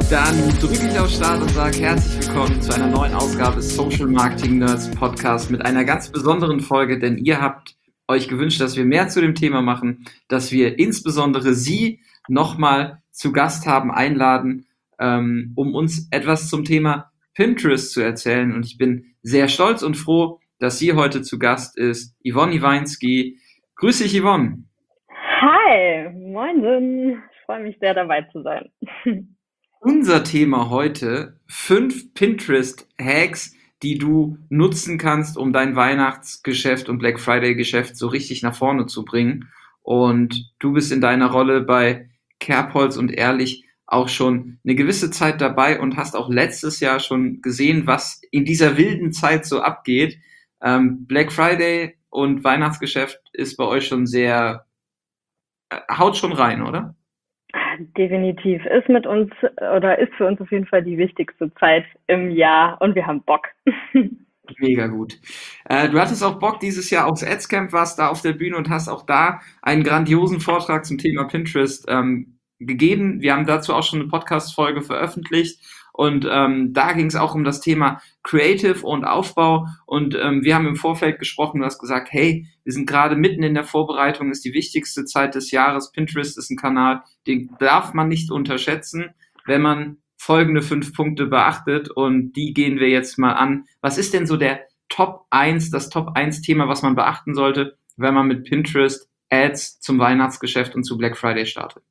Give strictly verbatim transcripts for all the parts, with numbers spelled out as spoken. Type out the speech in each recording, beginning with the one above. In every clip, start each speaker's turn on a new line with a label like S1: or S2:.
S1: Dann drücke ich auf Start und sage herzlich willkommen zu einer neuen Ausgabe des Social Marketing Nerds Podcast mit einer ganz besonderen Folge, denn ihr habt euch gewünscht, dass wir mehr zu dem Thema machen, dass wir insbesondere Sie nochmal zu Gast haben, einladen, ähm, um uns etwas zum Thema Pinterest zu erzählen. Und ich bin sehr stolz und froh, dass sie heute zu Gast ist, Yvonne Iwański. Grüß dich, Yvonne.
S2: Hi, moin, ich freue mich sehr, dabei zu sein.
S1: Unser Thema heute, fünf Pinterest-Hacks, die du nutzen kannst, um dein Weihnachtsgeschäft und Black Friday-Geschäft so richtig nach vorne zu bringen. Und du bist in deiner Rolle bei Kerbholz und Ehrlich auch schon eine gewisse Zeit dabei und hast auch letztes Jahr schon gesehen, was in dieser wilden Zeit so abgeht. Ähm, Black Friday und Weihnachtsgeschäft ist bei euch schon sehr, äh, haut schon rein, oder?
S2: Definitiv ist mit uns oder ist für uns auf jeden Fall die wichtigste Zeit im Jahr und wir haben Bock.
S1: Mega gut. Äh, du hattest auch Bock dieses Jahr aufs Adscamp, warst da auf der Bühne und hast auch da einen grandiosen Vortrag zum Thema Pinterest ähm, gegeben. Wir haben dazu auch schon eine Podcast-Folge veröffentlicht und ähm, da ging es auch um das Thema Creative und Aufbau und ähm, wir haben im Vorfeld gesprochen, du hast gesagt, hey, wir sind gerade mitten in der Vorbereitung, ist die wichtigste Zeit des Jahres. Pinterest ist ein Kanal, den darf man nicht unterschätzen, wenn man folgende fünf Punkte beachtet und die gehen wir jetzt mal an. Was ist denn so der Top eins, das Top eins Thema, was man beachten sollte, wenn man mit Pinterest Ads zum Weihnachtsgeschäft und zu Black Friday startet?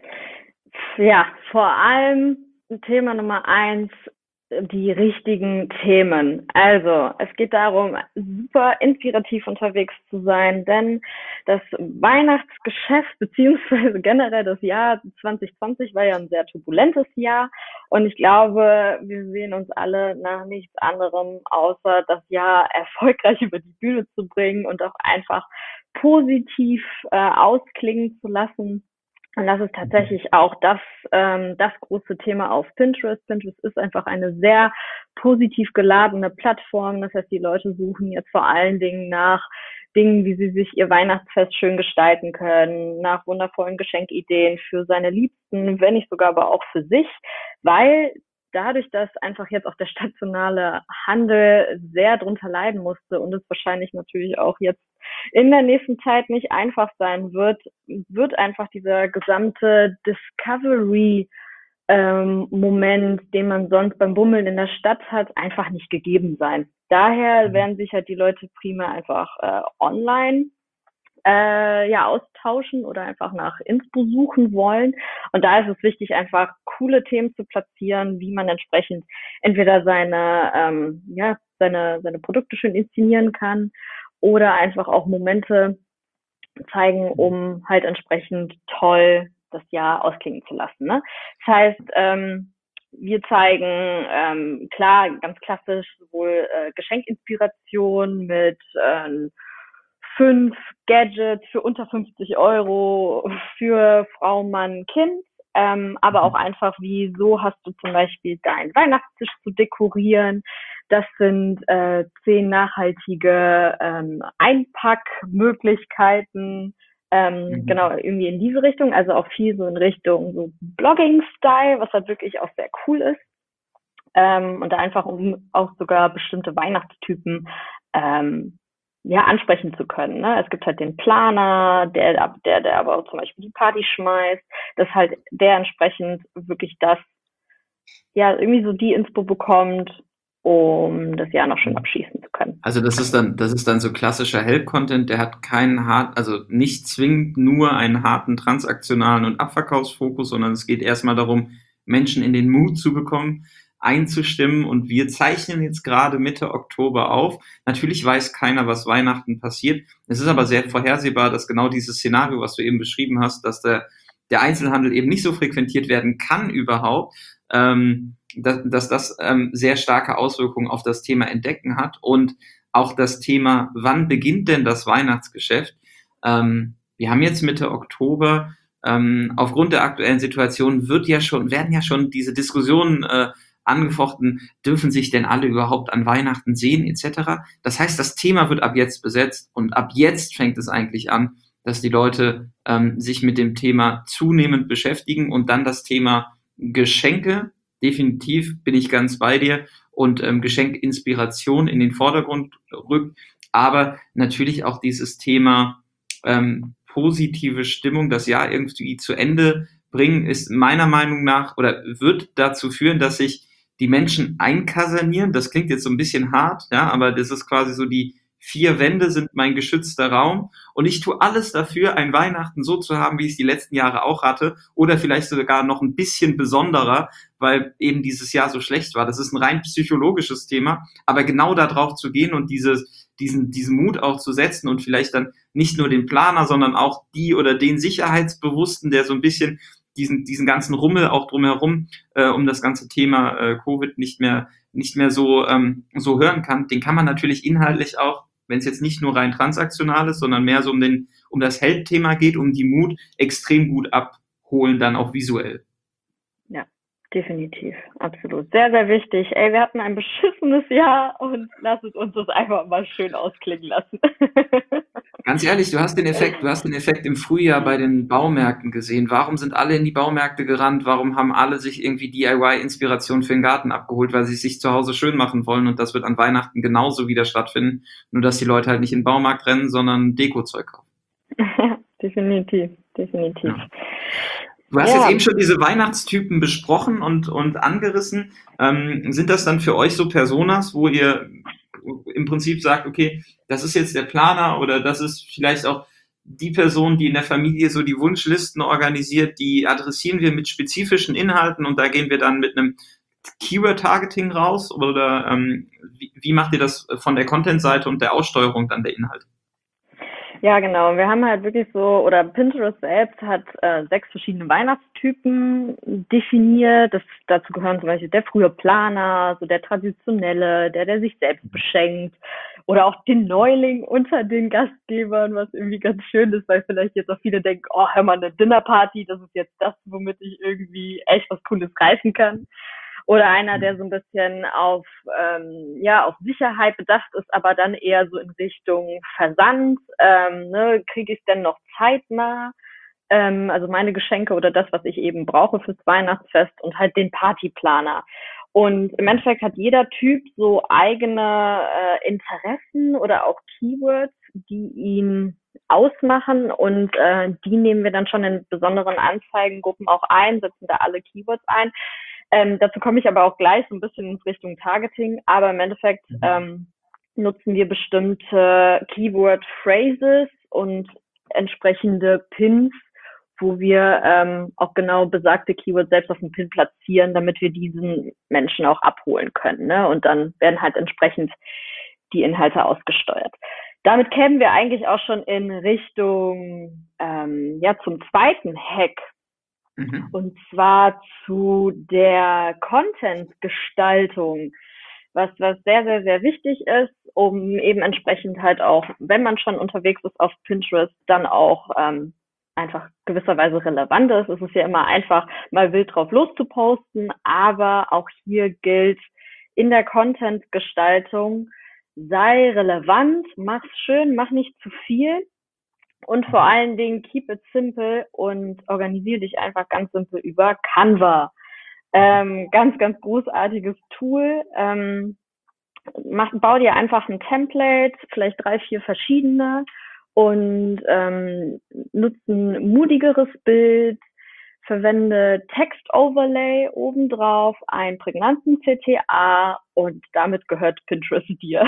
S2: Ja, vor allem Thema Nummer eins, die richtigen Themen. Also es geht darum, super inspirativ unterwegs zu sein, denn das Weihnachtsgeschäft beziehungsweise generell das Jahr zwanzig zwanzig war ja ein sehr turbulentes Jahr und ich glaube, wir sehen uns alle nach nichts anderem, außer das Jahr erfolgreich über die Bühne zu bringen und auch einfach positiv äh, ausklingen zu lassen. Und das ist tatsächlich auch das, ähm, das große Thema auf Pinterest. Pinterest ist einfach eine sehr positiv geladene Plattform. Das heißt, die Leute suchen jetzt vor allen Dingen nach Dingen, wie sie sich ihr Weihnachtsfest schön gestalten können, nach wundervollen Geschenkideen für seine Liebsten, wenn nicht sogar aber auch für sich, weil dadurch, dass einfach jetzt auch der stationale Handel sehr drunter leiden musste und es wahrscheinlich natürlich auch jetzt in der nächsten Zeit nicht einfach sein wird, wird einfach dieser gesamte Discovery ähm, Moment, den man sonst beim Bummeln in der Stadt hat, einfach nicht gegeben sein. Daher werden sich halt die Leute primär einfach äh, online äh, ja austauschen oder einfach nach Inspo suchen wollen. Und da ist es wichtig, einfach coole Themen zu platzieren, wie man entsprechend entweder seine ähm, ja seine seine Produkte schön inszenieren kann oder einfach auch Momente zeigen, um halt entsprechend toll das Jahr ausklingen zu lassen. Ne? Das heißt, ähm, wir zeigen ähm, klar, ganz klassisch sowohl äh, Geschenkinspiration mit äh, fünf Gadgets für unter fünfzig Euro für Frau, Mann, Kind, ähm, aber auch einfach, wie so hast du zum Beispiel deinen Weihnachtstisch zu dekorieren. Das sind äh, zehn nachhaltige ähm, Einpackmöglichkeiten, ähm, mhm. genau, irgendwie in diese Richtung, also auch viel so in Richtung so Blogging-Style, was halt wirklich auch sehr cool ist. Ähm, und da einfach, um auch sogar bestimmte Weihnachtstypen ähm, ja, ansprechen zu können. Ne? Es gibt halt den Planer, der, der, der aber auch zum Beispiel die Party schmeißt, dass halt der entsprechend wirklich das, ja, irgendwie so die Inspo bekommt, um das Jahr noch schön abschließen zu können.
S1: Also das ist dann, das ist dann so klassischer Help-Content, der hat keinen hart, also nicht zwingend nur einen harten transaktionalen und Abverkaufsfokus, sondern es geht erstmal darum, Menschen in den Mood zu bekommen, einzustimmen und wir zeichnen jetzt gerade Mitte Oktober auf. Natürlich weiß keiner, was Weihnachten passiert. Es ist aber sehr vorhersehbar, dass genau dieses Szenario, was du eben beschrieben hast, dass der, der Einzelhandel eben nicht so frequentiert werden kann überhaupt, ähm, dass, dass das ähm, sehr starke Auswirkungen auf das Thema Entdecken hat und auch das Thema, wann beginnt denn das Weihnachtsgeschäft? Ähm, wir haben jetzt Mitte Oktober. Ähm, aufgrund der aktuellen Situation wird ja schon, werden ja schon diese Diskussionen äh, angefochten, dürfen sich denn alle überhaupt an Weihnachten sehen, et cetera. Das heißt, das Thema wird ab jetzt besetzt und ab jetzt fängt es eigentlich an, dass die Leute ähm, sich mit dem Thema zunehmend beschäftigen und dann das Thema Geschenke definitiv bin ich ganz bei dir und ähm, Geschenk Inspiration in den Vordergrund rückt, aber natürlich auch dieses Thema ähm, positive Stimmung, das Jahr irgendwie zu Ende bringen, ist meiner Meinung nach oder wird dazu führen, dass sich die Menschen einkasernieren. Das klingt jetzt so ein bisschen hart, ja, aber das ist quasi so, die vier Wände sind mein geschützter Raum und ich tue alles dafür, ein Weihnachten so zu haben, wie ich es die letzten Jahre auch hatte oder vielleicht sogar noch ein bisschen besonderer, weil eben dieses Jahr so schlecht war. Das ist ein rein psychologisches Thema, aber genau da drauf zu gehen und dieses, diesen, diesen Mut auch zu setzen und vielleicht dann nicht nur den Planer, sondern auch die oder den Sicherheitsbewussten, der so ein bisschen diesen, diesen ganzen Rummel auch drumherum äh, um das ganze Thema äh, Covid nicht mehr, nicht mehr so, ähm, so hören kann, den kann man natürlich inhaltlich auch, wenn es jetzt nicht nur rein transaktional ist, sondern mehr so um den, um das Help-Thema geht, um die Mut extrem gut abholen, dann auch visuell.
S2: Ja, definitiv. Absolut. Sehr, sehr wichtig. Ey, wir hatten ein beschissenes Jahr und lass es uns das einfach mal schön ausklingen lassen.
S1: Ganz ehrlich, du hast den Effekt, du hast den Effekt im Frühjahr bei den Baumärkten gesehen. Warum sind alle in die Baumärkte gerannt? Warum haben alle sich irgendwie D I Y-Inspiration für den Garten abgeholt, weil sie es sich zu Hause schön machen wollen? Und das wird an Weihnachten genauso wieder stattfinden. Nur, dass die Leute halt nicht in den Baumarkt rennen, sondern Dekozeug kaufen.
S2: Definitiv, definitiv.
S1: Ja. Du hast ja jetzt eben schon diese Weihnachtstypen besprochen und, und angerissen. Ähm, sind das dann für euch so Personas, wo ihr im Prinzip sagt, okay, das ist jetzt der Planer oder das ist vielleicht auch die Person, die in der Familie so die Wunschlisten organisiert, die adressieren wir mit spezifischen Inhalten und da gehen wir dann mit einem Keyword-Targeting raus oder ähm, wie, wie macht ihr das von der Content-Seite und der Aussteuerung dann der Inhalte?
S2: Ja, genau. Wir haben halt wirklich so, oder Pinterest selbst hat äh, sechs verschiedene Weihnachtstypen definiert. Das, dazu gehören zum Beispiel der frühe Planer, so der traditionelle, der, der sich selbst beschenkt oder auch den Neuling unter den Gastgebern, was irgendwie ganz schön ist, weil vielleicht jetzt auch viele denken, oh, hör mal, eine Dinnerparty, das ist jetzt das, womit ich irgendwie echt was Cooles reißen kann. Oder einer, der so ein bisschen auf, ähm, ja, auf Sicherheit bedacht ist, aber dann eher so in Richtung Versand. Ähm, ne, kriege ich es denn noch zeitnah? Ähm, also meine Geschenke oder das, was ich eben brauche fürs Weihnachtsfest und halt den Partyplaner. Und im Endeffekt hat jeder Typ so eigene äh, Interessen oder auch Keywords, die ihn ausmachen und äh, die nehmen wir dann schon in besonderen Anzeigengruppen auch ein, setzen da alle Keywords ein. Ähm, dazu komme ich aber auch gleich so ein bisschen in Richtung Targeting, aber im Endeffekt ähm, nutzen wir bestimmte Keyword-Phrases und entsprechende Pins, wo wir ähm, auch genau besagte Keywords selbst auf dem Pin platzieren, damit wir diesen Menschen auch abholen können. Ne? Und dann werden halt entsprechend die Inhalte ausgesteuert. Damit kämen wir eigentlich auch schon in Richtung, ähm, ja, zum zweiten Hack. Mhm. Und zwar zu der Content-Gestaltung, was, was sehr, sehr, sehr wichtig ist, um eben entsprechend halt auch, wenn man schon unterwegs ist auf Pinterest, dann auch ähm, einfach gewisserweise relevant ist. Es ist ja immer einfach, mal wild drauf loszuposten, aber auch hier gilt in der Content-Gestaltung, sei relevant, mach's schön, mach nicht zu viel. Und vor allen Dingen keep it simple und organisiere dich einfach ganz simpel über Canva. Ähm, ganz, ganz großartiges Tool. Ähm, mach, bau dir einfach ein Template, vielleicht drei, vier verschiedene und ähm, nutze ein mutigeres Bild, verwende Text-Overlay obendrauf, einen prägnanten C T A und damit gehört Pinterest dir.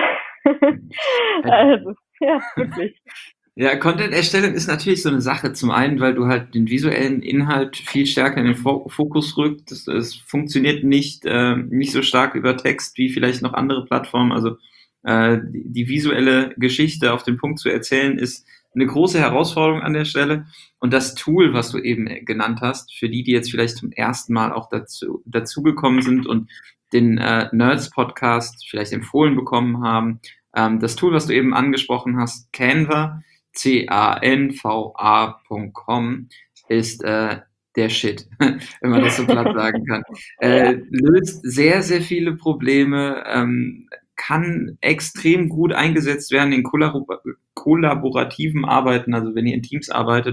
S2: Also, ja, wirklich.
S1: Ja, Content-Erstellung ist natürlich so eine Sache. Zum einen, weil du halt den visuellen Inhalt viel stärker in den Fokus rückt. Es, es funktioniert nicht, äh, nicht so stark über Text wie vielleicht noch andere Plattformen. Also äh, die, die visuelle Geschichte auf den Punkt zu erzählen, ist eine große Herausforderung an der Stelle. Und das Tool, was du eben genannt hast, für die, die jetzt vielleicht zum ersten Mal auch dazu dazugekommen sind und den äh, Nerds-Podcast vielleicht empfohlen bekommen haben, ähm, das Tool, was du eben angesprochen hast, Canva, C A N V A Punkt com, ist äh, der Shit, wenn man das so platt sagen kann. Äh, löst sehr, sehr viele Probleme, ähm, kann extrem gut eingesetzt werden in kollabor- kollaborativen Arbeiten, also wenn ihr in Teams arbeitet,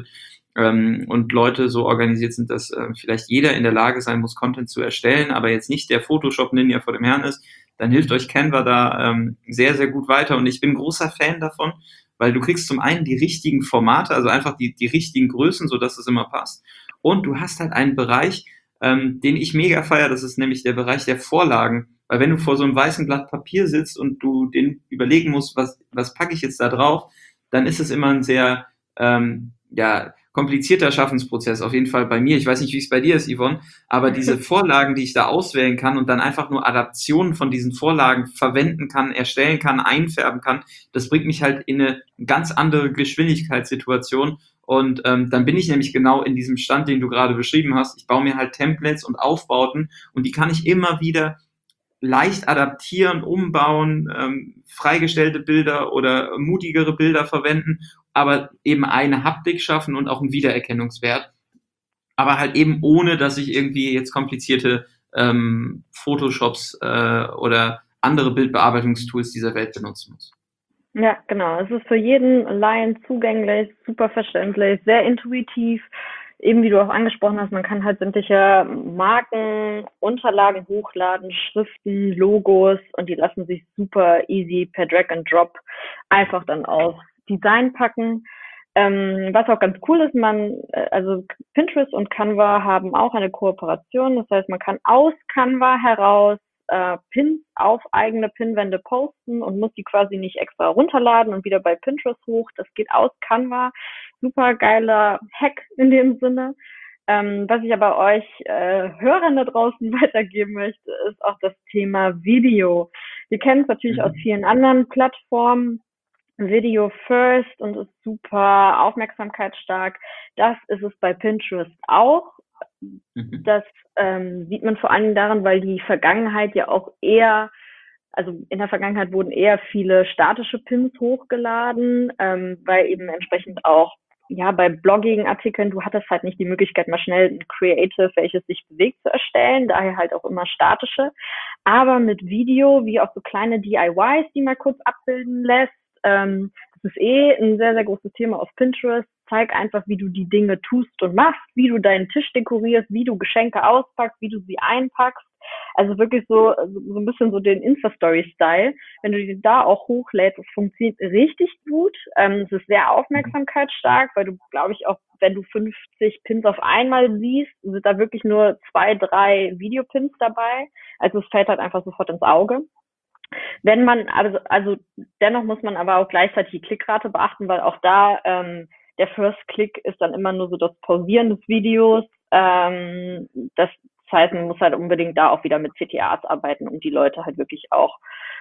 S1: ähm, und Leute so organisiert sind, dass äh, vielleicht jeder in der Lage sein muss, Content zu erstellen, aber jetzt nicht der Photoshop-Ninja vor dem Herrn ist, dann hilft euch Canva da ähm, sehr, sehr gut weiter. Und ich bin großer Fan davon, weil du kriegst zum einen die richtigen Formate, also einfach die, die richtigen Größen, sodass es immer passt. Und du hast halt einen Bereich, ähm, den ich mega feiere, das ist nämlich der Bereich der Vorlagen. Weil wenn du vor so einem weißen Blatt Papier sitzt und du den überlegen musst, was, was packe ich jetzt da drauf, dann ist es immer ein sehr ähm, ja, komplizierter Schaffensprozess, auf jeden Fall bei mir. Ich weiß nicht, wie es bei dir ist, Yvonne, aber diese Vorlagen, die ich da auswählen kann und dann einfach nur Adaptionen von diesen Vorlagen verwenden kann, erstellen kann, einfärben kann, das bringt mich halt in eine ganz andere Geschwindigkeitssituation. Und ähm, dann bin ich nämlich genau in diesem Stand, den du gerade beschrieben hast. Ich baue mir halt Templates und Aufbauten und die kann ich immer wieder leicht adaptieren, umbauen, ähm, freigestellte Bilder oder mutigere Bilder verwenden, aber eben eine Haptik schaffen und auch einen Wiedererkennungswert. Aber halt eben ohne, dass ich irgendwie jetzt komplizierte ähm, Photoshops äh, oder andere Bildbearbeitungstools dieser Welt benutzen muss.
S2: Ja, genau. Es ist für jeden Laien zugänglich, super verständlich, sehr intuitiv. Eben wie du auch angesprochen hast, man kann halt sämtliche Marken, Unterlagen hochladen, Schriften, Logos und die lassen sich super easy per Drag and Drop einfach dann auf Design packen. Ähm, was auch ganz cool ist, man, äh, also Pinterest und Canva haben auch eine Kooperation. Das heißt, man kann aus Canva heraus äh, Pins auf eigene Pinwände posten und muss die quasi nicht extra runterladen und wieder bei Pinterest hoch. Das geht aus Canva. Super geiler Hack in dem Sinne. Ähm, was ich aber euch äh, Hörern da draußen weitergeben möchte, ist auch das Thema Video. Wir kennen es natürlich mhm. aus vielen anderen Plattformen. Video first und ist super aufmerksamkeitsstark. Das ist es bei Pinterest auch. Mhm. Das ähm, sieht man vor allem daran, weil die Vergangenheit ja auch eher, also in der Vergangenheit wurden eher viele statische Pins hochgeladen, ähm, weil eben entsprechend auch, ja, bei Blogging-Artikeln, du hattest halt nicht die Möglichkeit, mal schnell ein Creative, welches sich bewegt, zu erstellen, daher halt auch immer statische. Aber mit Video, wie auch so kleine D I Ys, die man kurz abbilden lässt, Ähm, das ist eh ein sehr, sehr großes Thema auf Pinterest. Zeig einfach, wie du die Dinge tust und machst, wie du deinen Tisch dekorierst, wie du Geschenke auspackst, wie du sie einpackst. Also wirklich so, so ein bisschen so den Insta-Story-Style. Wenn du die da auch hochlädst, das funktioniert richtig gut. Ähm, es ist sehr aufmerksamkeitsstark, weil du, glaube ich, auch, wenn du fünfzig Pins auf einmal siehst, sind da wirklich nur zwei, drei Videopins dabei. Also es fällt halt einfach sofort ins Auge. Wenn man, also, also dennoch muss man aber auch gleichzeitig die Klickrate beachten, weil auch da ähm, der First Click ist dann immer nur so das Pausieren des Videos. Ähm, das heißt, man muss halt unbedingt da auch wieder mit C T As arbeiten, um die Leute halt wirklich auch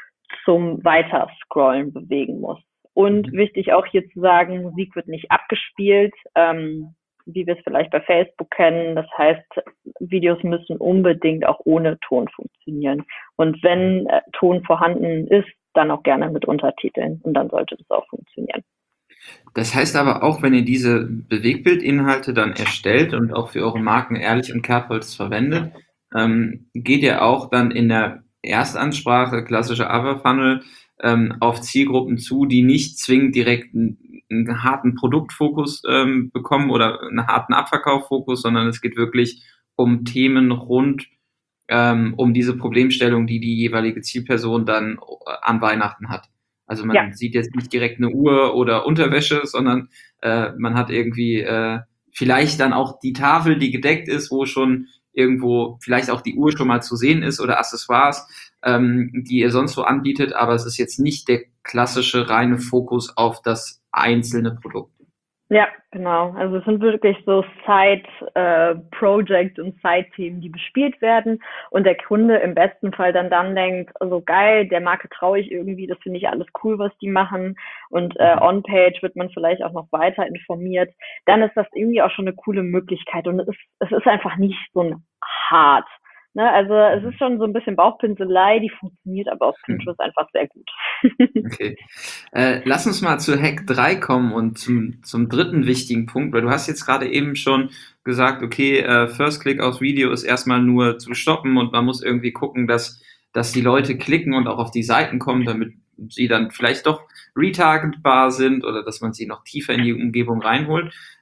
S2: zum Weiterscrollen bewegen muss. Und wichtig auch hier zu sagen, Musik wird nicht abgespielt. Ähm, wie wir es vielleicht bei Facebook kennen. Das heißt, Videos müssen unbedingt auch ohne Ton funktionieren. Und wenn äh, Ton vorhanden ist, dann auch gerne mit Untertiteln. Und dann sollte das auch funktionieren.
S1: Das heißt aber auch, wenn ihr diese Bewegbildinhalte dann erstellt und auch für eure Marken Ehrlich und Kerbholz verwendet, ähm, geht ihr auch dann in der Erstansprache, klassische Other Funnel, ähm, auf Zielgruppen zu, die nicht zwingend direkt einen, einen harten Produktfokus ähm, bekommen oder einen harten Abverkauffokus, sondern es geht wirklich um Themen rund ähm, um diese Problemstellung, die die jeweilige Zielperson dann an Weihnachten hat. Also man ja. sieht jetzt nicht direkt eine Uhr oder Unterwäsche, sondern äh, man hat irgendwie äh, vielleicht dann auch die Tafel, die gedeckt ist, wo schon irgendwo vielleicht auch die Uhr schon mal zu sehen ist oder Accessoires, ähm, die ihr sonst so anbietet, aber es ist jetzt nicht der klassische reine Fokus auf das einzelne Produkt.
S2: Ja, genau. Also es sind wirklich so Side-Project- äh, und Side-Themen, die bespielt werden und der Kunde im besten Fall dann dann denkt, also geil, der Marke traue ich irgendwie, das finde ich alles cool, was die machen und äh, on-page wird man vielleicht auch noch weiter informiert. Dann ist das irgendwie auch schon eine coole Möglichkeit und es ist, es ist einfach nicht so ein hart. Ne, also es ist schon so ein bisschen Bauchpinselei, die funktioniert aber auf Pinterest hm. einfach sehr gut.
S1: Okay. Äh, lass uns mal zu Hack drei kommen und zum, zum dritten wichtigen Punkt, weil du hast jetzt gerade eben schon gesagt, okay, äh, First Click aufs Video ist erstmal nur zu stoppen und man muss irgendwie gucken, dass, dass die Leute klicken und auch auf die Seiten kommen, damit sie dann vielleicht doch retargetbar sind oder dass man sie noch tiefer in die Umgebung reinholt.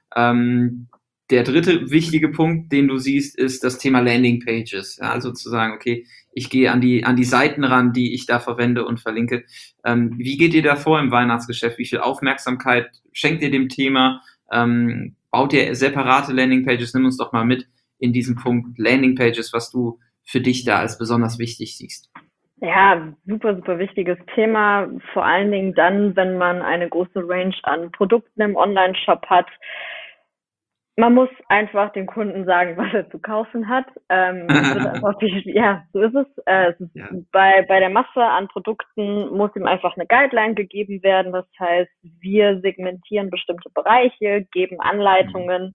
S1: Ähm, der dritte wichtige Punkt, den du siehst, ist das Thema Landing Pages. Ja, also zu sagen, okay, ich gehe an die, an die Seiten ran, die ich da verwende und verlinke. Ähm, wie geht ihr da vor im Weihnachtsgeschäft? Wie viel Aufmerksamkeit schenkt ihr dem Thema? Ähm, baut ihr separate Landing Pages? Nimm uns doch mal mit in diesen Punkt Landing Pages, was du für dich da als besonders wichtig siehst.
S2: Ja, super, super wichtiges Thema. Vor allen Dingen dann, wenn man eine große Range an Produkten im Online-Shop hat. Man muss einfach dem Kunden sagen, was er zu kaufen hat. Ähm, es wird einfach viel, ja, so ist es. Äh, es ist
S1: Ja.
S2: bei, bei der Masse an Produkten muss ihm einfach eine Guideline gegeben werden. Das heißt, wir segmentieren bestimmte Bereiche, geben Anleitungen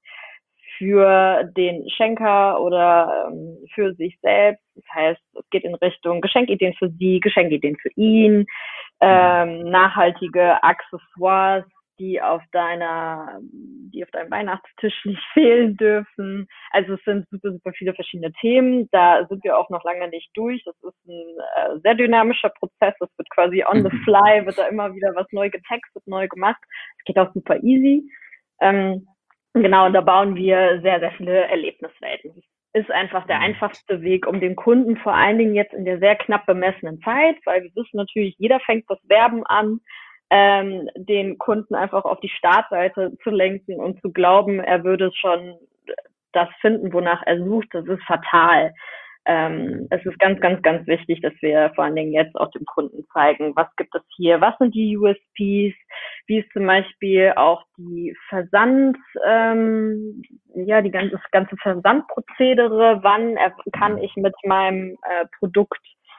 S2: für den Schenker oder ähm, für sich selbst. Das heißt, es geht in Richtung Geschenkideen für Sie, Geschenkideen für ihn, ähm, nachhaltige Accessoires, die auf deiner, die auf deinem Weihnachtstisch nicht fehlen dürfen. Also es sind super, super viele verschiedene Themen. Da sind wir auch noch lange nicht durch. Das ist ein äh, sehr dynamischer Prozess. Das wird quasi on the fly, wird da immer wieder was neu getextet, neu gemacht. Es geht auch super easy. Ähm, genau, und da bauen wir sehr, sehr viele Erlebniswelten. Das ist einfach der einfachste Weg, um den Kunden vor allen Dingen jetzt in der sehr knapp bemessenen Zeit, weil wir wissen natürlich, jeder fängt das Werben an, ähm, den Kunden einfach auf die Startseite zu lenken und zu glauben, er würde schon das finden, wonach er sucht. Das ist fatal. Ähm, es ist ganz, ganz, ganz wichtig, dass wir vor allen Dingen jetzt auch dem Kunden zeigen, was gibt es hier, was sind die U S Ps, wie ist zum Beispiel auch die Versand, ähm, ja, die ganze, das ganze Versandprozedere, wann er, kann ich mit meinem äh, Produkt,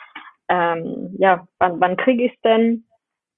S2: ähm, ja, wann, wann kriege ich es denn?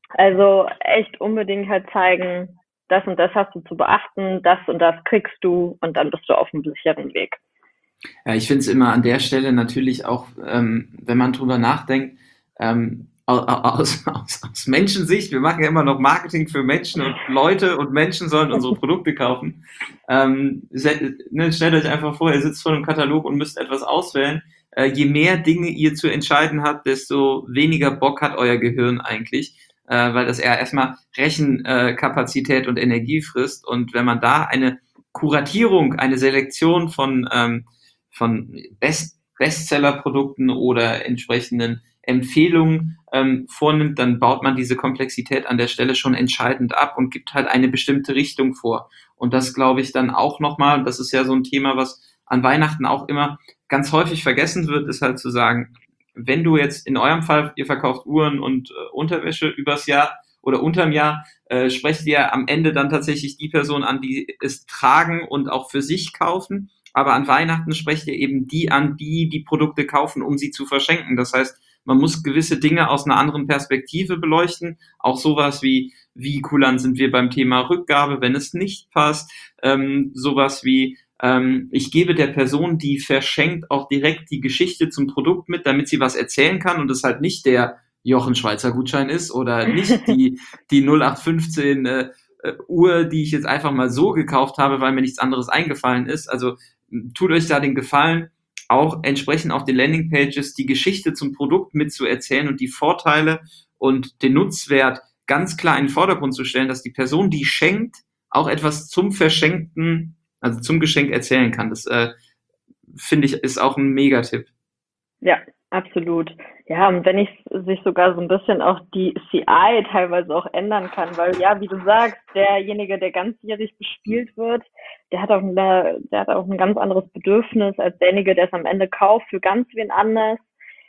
S2: Also echt unbedingt halt zeigen, das und das hast du zu beachten, das und das kriegst du und dann bist du auf einem sicheren Weg.
S1: Ja, ich finde es immer an der Stelle natürlich auch, ähm, wenn man drüber nachdenkt, ähm, aus, aus, aus Menschensicht, wir machen ja immer noch Marketing für Menschen und Leute und Menschen sollen unsere Produkte kaufen. Ähm, se- ne, stellt euch einfach vor, ihr sitzt vor einem Katalog und müsst etwas auswählen. Äh, je mehr Dinge ihr zu entscheiden habt, desto weniger Bock hat euer Gehirn eigentlich, äh, weil das eher erstmal Rechenkapazität und Energie frisst. Und wenn man da eine Kuratierung, eine Selektion von ähm, von Best Bestseller-Produkten oder entsprechenden Empfehlungen ähm, vornimmt, dann baut man diese Komplexität an der Stelle schon entscheidend ab und gibt halt eine bestimmte Richtung vor. Und das glaube ich dann auch nochmal, das ist ja so ein Thema, was an Weihnachten auch immer ganz häufig vergessen wird, ist halt zu sagen, wenn du jetzt in eurem Fall, ihr verkauft Uhren und äh, Unterwäsche übers Jahr oder unterm Jahr, äh, sprecht ihr am Ende dann tatsächlich die Person an, die es tragen und auch für sich kaufen. Aber an Weihnachten sprecht ihr eben die an, die die Produkte kaufen, um sie zu verschenken. Das heißt, man muss gewisse Dinge aus einer anderen Perspektive beleuchten. Auch sowas wie, wie kulant sind wir beim Thema Rückgabe, wenn es nicht passt. Ähm, sowas wie, ähm, ich gebe der Person, die verschenkt, auch direkt die Geschichte zum Produkt mit, damit sie was erzählen kann und es halt nicht der Jochen Schweizer Gutschein ist oder nicht die, die null acht fünfzehn äh, Uhr, die ich jetzt einfach mal so gekauft habe, weil mir nichts anderes eingefallen ist. Also tut euch da den Gefallen, auch entsprechend auf den Landingpages die Geschichte zum Produkt mitzuerzählen und die Vorteile und den Nutzwert ganz klar in den Vordergrund zu stellen, dass die Person, die schenkt, auch etwas zum Verschenkten, also zum Geschenk erzählen kann. Das äh, finde ich ist auch ein Megatipp.
S2: Ja, absolut. Ja, und wenn ich sich sogar so ein bisschen auch die C I teilweise auch ändern kann, weil ja, wie du sagst, derjenige, der ganzjährig bespielt wird, der hat auch eine, der hat auch ein ganz anderes Bedürfnis als derjenige, der es am Ende kauft für ganz wen anders.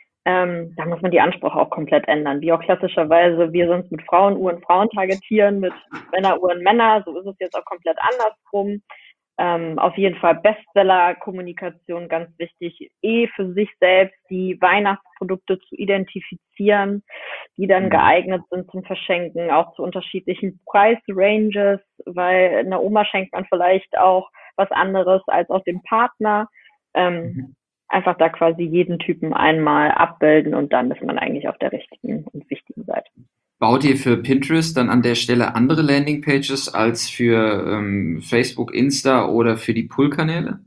S2: Ähm, da muss man die Ansprache auch komplett ändern. Wie auch klassischerweise wir sonst mit Frauenuhren Frauen targetieren, mit Männeruhren Männer, so ist es jetzt auch komplett andersrum. Ähm, auf jeden Fall Bestseller-Kommunikation ganz wichtig, eh für sich selbst die Weihnachtsprodukte zu identifizieren, die dann geeignet sind zum Verschenken, auch zu unterschiedlichen Price-Ranges, weil einer Oma schenkt man vielleicht auch was anderes als auch dem Partner. Ähm, einfach da quasi jeden Typen einmal abbilden und dann ist man eigentlich auf der richtigen und wichtigen Seite.
S1: Baut ihr für Pinterest dann an der Stelle andere Landingpages als für ähm, Facebook, Insta oder für die Pull-Kanäle?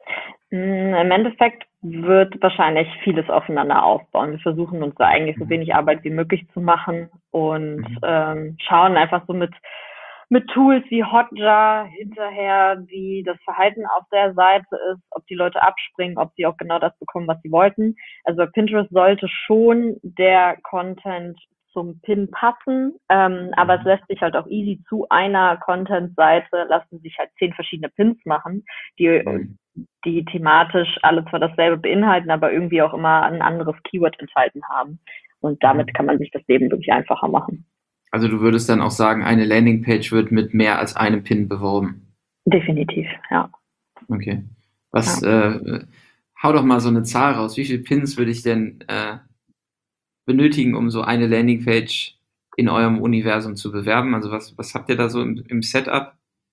S2: Im Endeffekt wird wahrscheinlich vieles aufeinander aufbauen. Wir versuchen uns da eigentlich so wenig Arbeit wie möglich zu machen und ähm, schauen einfach so mit mit Tools wie Hotjar hinterher, wie das Verhalten auf der Seite ist, ob die Leute abspringen, ob sie auch genau das bekommen, was sie wollten. Also bei Pinterest sollte schon der Content zum Pin passen, ähm, aber es lässt sich halt auch easy zu einer Content-Seite, lassen sich halt zehn verschiedene Pins machen, die,
S1: Mhm.
S2: die thematisch alle zwar dasselbe beinhalten, aber irgendwie auch immer ein anderes Keyword enthalten haben. Und damit kann man sich das Leben wirklich einfacher machen.
S1: Also du würdest dann auch sagen, eine Landingpage wird mit mehr als einem Pin beworben.
S2: Definitiv, ja.
S1: Okay. Was,
S2: ja.
S1: äh, hau doch mal so eine Zahl raus. Wie viele Pins würde ich denn äh, benötigen, um so eine Landingpage in eurem Universum zu bewerben? Also was, was habt ihr da so im, im Setup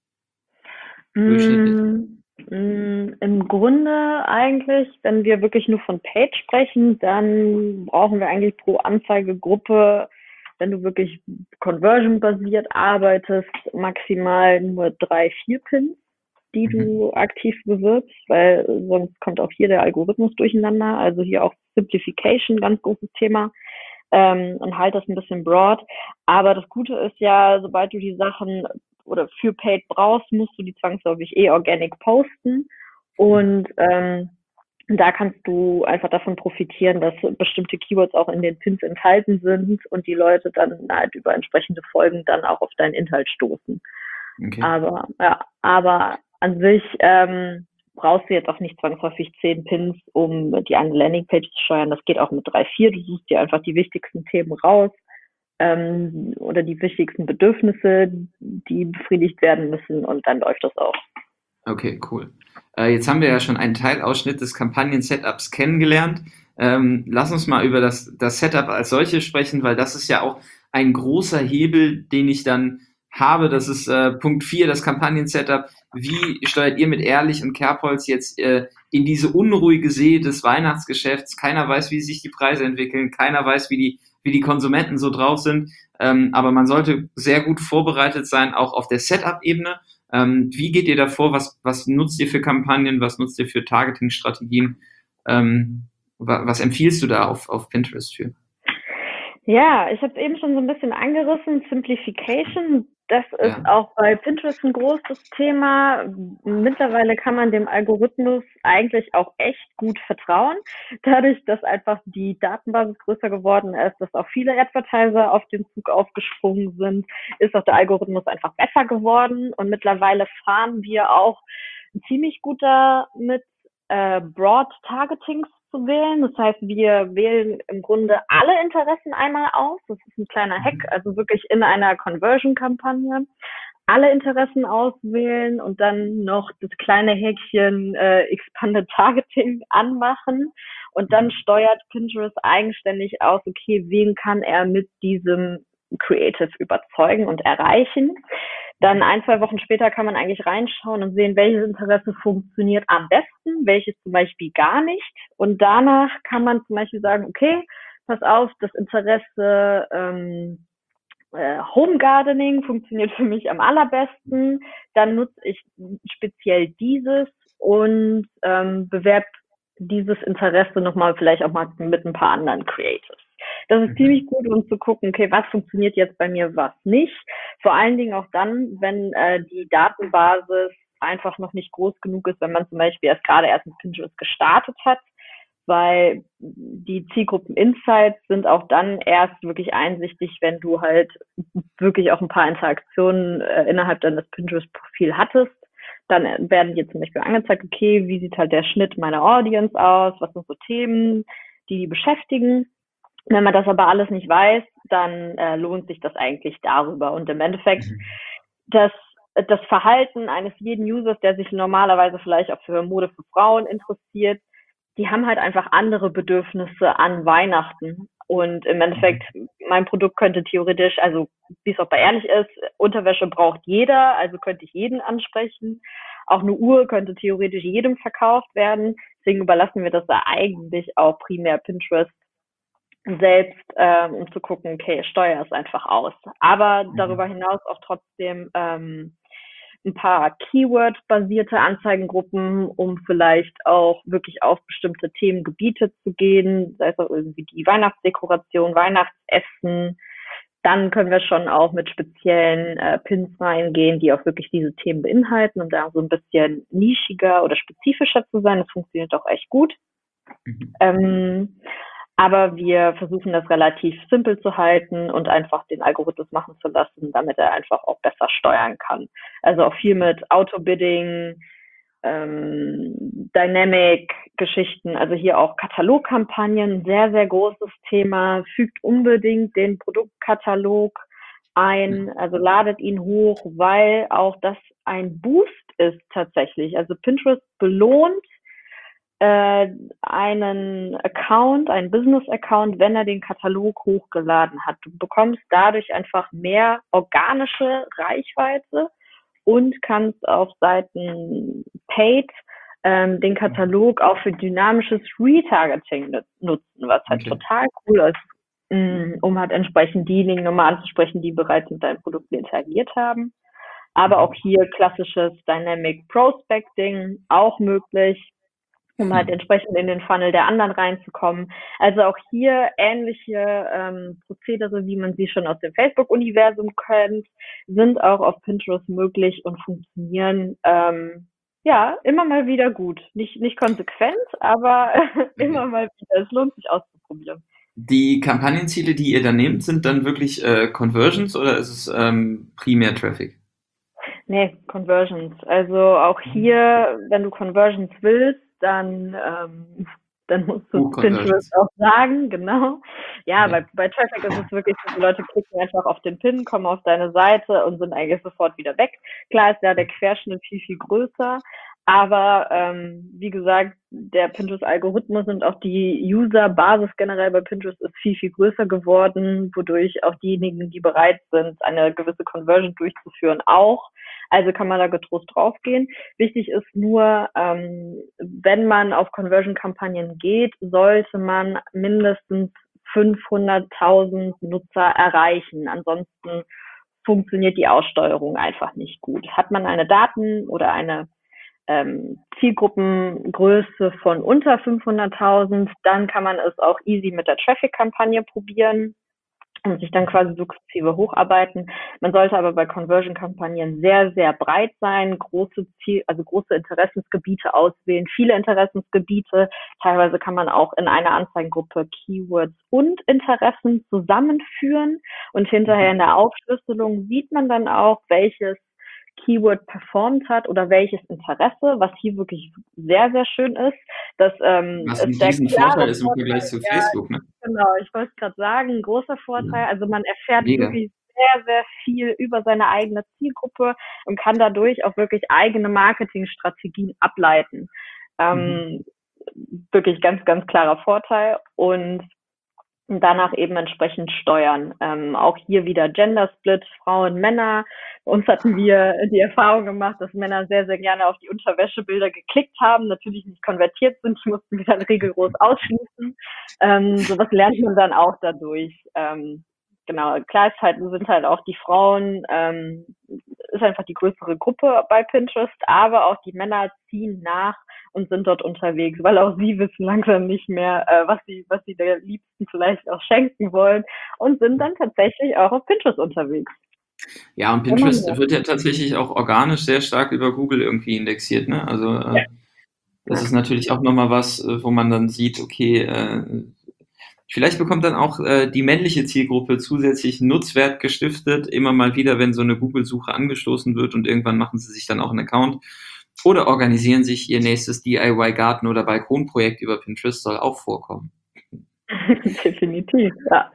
S1: durchschnittlich?
S2: Mm, mm, Im Grunde eigentlich, wenn wir wirklich nur von Page sprechen, dann brauchen wir eigentlich pro Anzeigegruppe, wenn du wirklich conversion-basiert arbeitest, maximal nur drei, vier Pins, die
S1: Mhm.
S2: du aktiv bewirbst, weil sonst kommt auch hier der Algorithmus durcheinander. Also hier auch Simplification, ganz großes Thema. Ähm, und halt das ein bisschen broad. Aber das Gute ist ja, sobald du die Sachen oder für Paid brauchst, musst du die zwangsläufig eh organic posten. Und ähm, da kannst du einfach davon profitieren, dass bestimmte Keywords auch in den Pins enthalten sind und die Leute dann halt über entsprechende Folgen dann auch auf deinen Inhalt stoßen.
S1: Okay.
S2: Aber ja, aber an sich ähm, brauchst du jetzt auch nicht zwangsläufig zehn Pins, um die eine Landingpage zu steuern. Das geht auch mit drei, vier. Du suchst dir einfach die wichtigsten Themen raus ähm, oder die wichtigsten Bedürfnisse, die befriedigt werden müssen und dann läuft das auch.
S1: Okay, cool. Äh, jetzt haben wir ja schon einen Teilausschnitt des Kampagnen-Setups kennengelernt. Ähm, lass uns mal über das, das Setup als solches sprechen, weil das ist ja auch ein großer Hebel, den ich dann habe. Das ist äh, Punkt vier, das Kampagnen-Setup. Wie steuert ihr mit Ehrlich und Kerbholz jetzt äh, in diese unruhige See des Weihnachtsgeschäfts? Keiner weiß, wie sich die Preise entwickeln. Keiner weiß, wie die, wie die Konsumenten so drauf sind. Ähm, aber man sollte sehr gut vorbereitet sein, auch auf der Setup-Ebene. Ähm, wie geht ihr da vor? Was, was nutzt ihr für Kampagnen? Was nutzt ihr für Targeting-Strategien? Ähm, wa was empfiehlst du da auf, auf Pinterest für?
S2: Ja, ich habe es eben schon so ein bisschen angerissen, Simplification. Das ist
S1: Ja.
S2: auch bei Pinterest ein großes Thema. Mittlerweile kann man dem Algorithmus eigentlich auch echt gut vertrauen. Dadurch, dass einfach die Datenbasis größer geworden ist, dass auch viele Advertiser auf den Zug aufgesprungen sind, ist auch der Algorithmus einfach besser geworden. Und mittlerweile fahren wir auch ziemlich gut damit, äh, Broad Targetings zu wählen. Das heißt, wir wählen im Grunde alle Interessen einmal aus. Das ist ein kleiner Hack,
S1: Mhm.
S2: also wirklich in einer Conversion-Kampagne alle Interessen auswählen und dann noch das kleine Häkchen äh, Expanded Targeting anmachen. Und dann
S1: Mhm.
S2: steuert Pinterest eigenständig aus, okay, wen kann er mit diesem Creative überzeugen und erreichen. Dann ein, zwei Wochen später kann man eigentlich reinschauen und sehen, welches Interesse funktioniert am besten, welches zum Beispiel gar nicht. Und danach kann man zum Beispiel sagen, okay, pass auf, das Interesse ähm, äh, Home Gardening funktioniert für mich am allerbesten. Dann nutze ich speziell dieses und ähm, bewerbe dieses Interesse nochmal vielleicht auch mal mit ein paar anderen Creatives. Das ist ziemlich
S1: Mhm.
S2: gut, um zu gucken, okay, was funktioniert jetzt bei mir, was nicht. Vor allen Dingen auch dann, wenn äh, die Datenbasis einfach noch nicht groß genug ist, wenn man zum Beispiel erst gerade erst mit Pinterest gestartet hat, weil die Zielgruppen-Insights sind auch dann erst wirklich einsichtig, wenn du halt wirklich auch ein paar Interaktionen äh, innerhalb deines Pinterest-Profil hattest. Dann werden dir zum Beispiel angezeigt, okay, wie sieht halt der Schnitt meiner Audience aus, was sind so Themen, die die beschäftigen. Wenn man das aber alles nicht weiß, dann äh, lohnt sich das eigentlich darüber. Und im Endeffekt,
S1: Mhm.
S2: das, das Verhalten eines jeden Users, der sich normalerweise vielleicht auch für Mode für Frauen interessiert, die haben halt einfach andere Bedürfnisse an Weihnachten. Und im Endeffekt,
S1: Mhm.
S2: mein Produkt könnte theoretisch, also wie es auch bei Ehrlich ist, Unterwäsche braucht jeder, also könnte ich jeden ansprechen. Auch eine Uhr könnte theoretisch jedem verkauft werden. Deswegen überlassen wir das da eigentlich auch primär Pinterest selbst, ähm, um zu gucken, okay, steuer es einfach aus. Aber darüber
S1: Mhm.
S2: hinaus auch trotzdem ähm, ein paar Keyword-basierte Anzeigengruppen, um vielleicht auch wirklich auf bestimmte Themengebiete zu gehen, sei es auch irgendwie die Weihnachtsdekoration, Weihnachtsessen, dann können wir schon auch mit speziellen äh, Pins reingehen, die auch wirklich diese Themen beinhalten, um da so ein bisschen nischiger oder spezifischer zu sein. Das funktioniert auch echt gut. Mhm. Ähm, aber wir versuchen das relativ simpel zu halten und einfach den Algorithmus machen zu lassen, damit er einfach auch besser steuern kann. Also auch viel mit Auto-Bidding, ähm, Dynamic-Geschichten, also hier auch Katalogkampagnen, sehr, sehr großes Thema. Fügt unbedingt den Produktkatalog ein, also ladet ihn hoch, weil auch das ein Boost ist tatsächlich. Also Pinterest belohnt äh, einen Account, einen Business-Account, wenn er den Katalog hochgeladen hat. Du bekommst dadurch einfach mehr organische Reichweite und kannst auf Seiten Paid ähm, den Katalog auch für dynamisches Retargeting nutzen, was halt okay. total cool ist, mh, um halt entsprechend diejenigen nochmal anzusprechen, die bereits mit deinem Produkt interagiert haben. Aber auch hier klassisches Dynamic Prospecting auch möglich, um halt entsprechend in den Funnel der anderen reinzukommen. Also auch hier ähnliche ähm, Prozedere, wie man sie schon aus dem Facebook-Universum kennt, sind auch auf Pinterest möglich und funktionieren ähm, ja immer mal wieder gut. Nicht, nicht konsequent, aber immer mal wieder. Es lohnt sich auszuprobieren.
S1: Die Kampagnenziele, die ihr da nehmt, sind dann wirklich äh, Conversions oder ist es ähm, primär Traffic?
S2: Nee, Conversions. Also auch hier, wenn du Conversions willst, dann, ähm, dann musst du Pinterest auch sagen, genau. Ja, ja. Bei, bei Traffic ist es wirklich so, die Leute klicken einfach auf den Pin, kommen auf deine Seite und sind eigentlich sofort wieder weg. Klar ist ja der Querschnitt viel, viel größer, aber ähm, wie gesagt, der Pinterest-Algorithmus und auch die User-Basis generell bei Pinterest ist viel, viel größer geworden, wodurch auch diejenigen, die bereit sind, eine gewisse Conversion durchzuführen, auch. Also kann man da getrost draufgehen. Wichtig ist nur, ähm, wenn man auf Conversion-Kampagnen geht, sollte man mindestens fünfhunderttausend Nutzer erreichen. Ansonsten funktioniert die Aussteuerung einfach nicht gut. Hat man eine Daten- oder eine ähm, Zielgruppengröße von unter fünfhunderttausend, dann kann man es auch easy mit der Traffic-Kampagne probieren und sich dann quasi sukzessive hocharbeiten. Man sollte aber bei Conversion-Kampagnen sehr, sehr breit sein, große Ziel, also große Interessensgebiete auswählen, viele Interessensgebiete. Teilweise kann man auch in einer Anzeigengruppe Keywords und Interessen zusammenführen und hinterher in der Aufschlüsselung sieht man dann auch, welches Keyword performt hat oder welches Interesse, was hier wirklich sehr, sehr schön ist. Das, ähm,
S1: was ein riesen Vorteil ist im Vergleich zu ja, Facebook, ne?
S2: Genau, ich wollte es gerade sagen, ein großer Vorteil. Also man erfährt Mega. wirklich sehr, sehr viel über seine eigene Zielgruppe und kann dadurch auch wirklich eigene Marketingstrategien ableiten. Ähm, mhm. Wirklich ganz, ganz klarer Vorteil und danach eben entsprechend steuern. Ähm, auch hier wieder Gender Split, Frauen, Männer. Uns hatten wir die Erfahrung gemacht, dass Männer sehr, sehr gerne auf die Unterwäschebilder geklickt haben, natürlich nicht konvertiert sind, die mussten wir dann rigoros ausschließen. Ähm, sowas lernt man dann auch dadurch. Ähm, genau, klar ist halt, sind halt auch die Frauen, ähm, ist einfach die größere Gruppe bei Pinterest, aber auch die Männer ziehen nach und sind dort unterwegs, weil auch sie wissen langsam nicht mehr, äh, was sie, was sie der Liebsten vielleicht auch schenken wollen und sind dann tatsächlich auch auf Pinterest unterwegs.
S1: Ja, und Pinterest wird ja tatsächlich auch organisch sehr stark über Google irgendwie indexiert, ne? Also äh, ja. das ist natürlich auch nochmal was, wo man dann sieht, okay, äh, vielleicht bekommt dann auch äh, die männliche Zielgruppe zusätzlich Nutzwert gestiftet, immer mal wieder, wenn so eine Google-Suche angestoßen wird und irgendwann machen sie sich dann auch einen Account. Oder organisieren sich ihr nächstes D I Y-Garten- oder Balkonprojekt über Pinterest, soll auch vorkommen.
S2: Definitiv, ja.